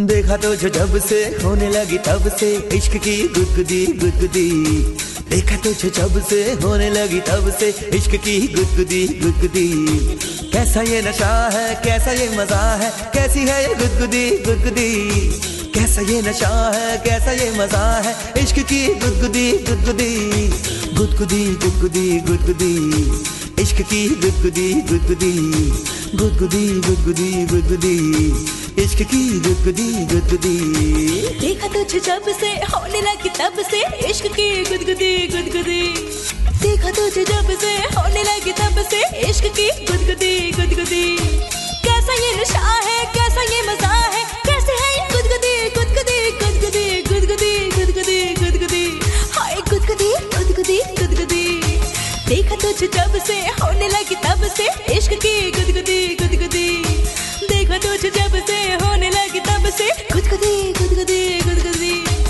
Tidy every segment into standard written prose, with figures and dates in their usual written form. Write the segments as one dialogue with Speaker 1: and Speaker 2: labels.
Speaker 1: देखा तो जो जब से होने लगी तब से इश्क की गुदगुदी गुदगुदी। देखा तो जो जब से होने लगी तब से इश्क की गुदगुदी गुदगुदी। कैसा ये नशा है, कैसा ये मजा है, कैसी है ये गुदगुदी गुदगुदी। कैसा ये नशा है, कैसा ये मजा है, इश्क की गुदगुदी गुदगुदी। गुदगुदी गुदगुदी गुदगुदी, इश्क की गुदगुदी गुदगुदी। गुदगुदी गुदगुदी गुदगुदी, इश्क की गुदगुदी गुदगुदी।
Speaker 2: देखा तुझे जब से होने लगी तब से इश्क की गुदगुदी गुदगुदी। देखा तुझे जब से होने लगी तब से इश्क की गुदगुदी गुदगुदी। कैसा ये नशा है, कैसा ये मजा है, कैसे है ये गुदगुदी गुदगुदी गुदगुदी गुदगुदी गुदगुदी गुदगुदी। हाय गुदगुदी गुदगुदी गुदगुदी। देखा तुझे जब से होने लगी तब से इश्क की गुदगुदी गुदगुदी। देखा तुझे जब से होने लगी तब से गुदगुदी गुदगुदी गुदगुदी।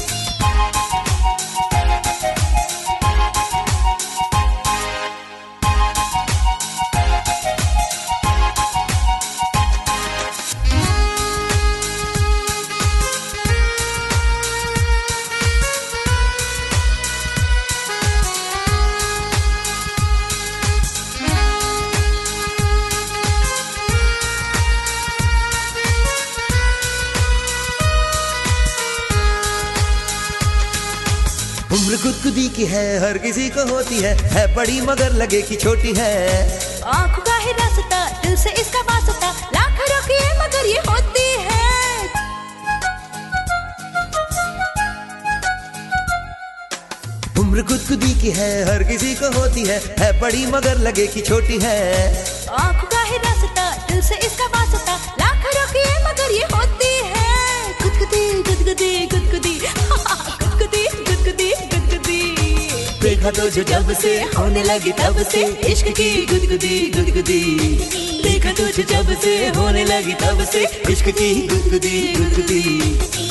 Speaker 1: उम्र गुदगुदी की है, हर किसी को होती है बड़ी मगर लगे कि छोटी है।
Speaker 2: आंखों का है रास्ता, दिल से इसका वास्ता, लाख रोकिए मगर ये होती है।
Speaker 1: उम्र गुदगुदी की है, हर किसी को होती है बड़ी मगर लगे कि छोटी है।
Speaker 2: आंखों का है रास्ता, दिल से इसका वास्ता, लाख रोकिए मगर ये होती है। गुदगुदी गुदगुदी गुदगुदी गुदगुदी गुदगुदी गुदगुदी।
Speaker 1: देखा तो जो जब से होने लगी तब से इश्क की गुदगुदी गुदगुदी। देखा तो जो जब से होने लगी तब से इश्क की गुदगुदी गुदगुदी।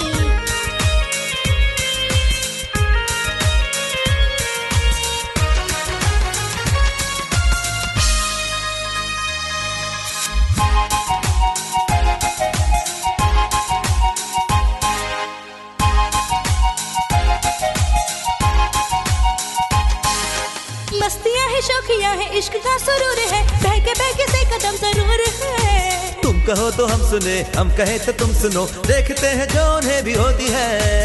Speaker 2: मस्तियाँ है, शौकियाँ है, इश्क का सुरूर है, बहके बहके से कदम जरूर है।
Speaker 1: तुम कहो तो हम सुने, हम कहे तो तुम सुनो, देखते हैं जो उन्हें भी होती है।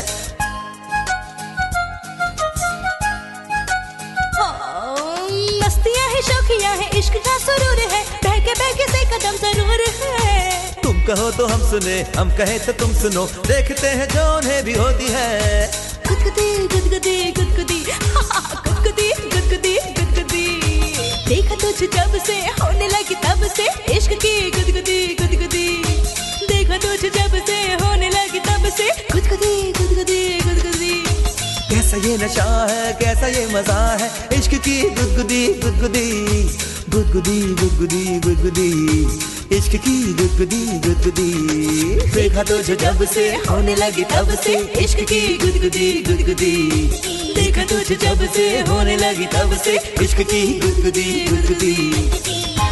Speaker 2: मस्तियाँ है, शौकियाँ है, इश्क का सुरूर है, बहके बहके से कदम जरूर है।
Speaker 1: तुम कहो तो हम सुने, हम कहे तो तुम सुनो, देखते हैं जो उन्हें भी होती है।
Speaker 2: गुदगुदी गुदगुदी गुदगुदी गुदगुदी गुदगुदी गुदगुदी। देखा तुझे जब से होने लगी तब से इश्क की गुदगुदी गुदगुदी। देखा तुझे जब से होने लगी तब से गुदगुदी गुदगुदी गुदगुदी।
Speaker 1: कैसा ये नशा है, कैसा ये मजा है, इश्क की गुदगुदी गुदगुदी। गुदगुदी गुदगुदी गुदगुदी, इश्क की गुदगुदी गुदगुदी। देखा तो जो जब से होने लगी तब से इश्क की गुदगुदी गुदगुदी। देखा तुझे जब से होने लगी तब से इश्क की गुदगुदी गुदगुदी।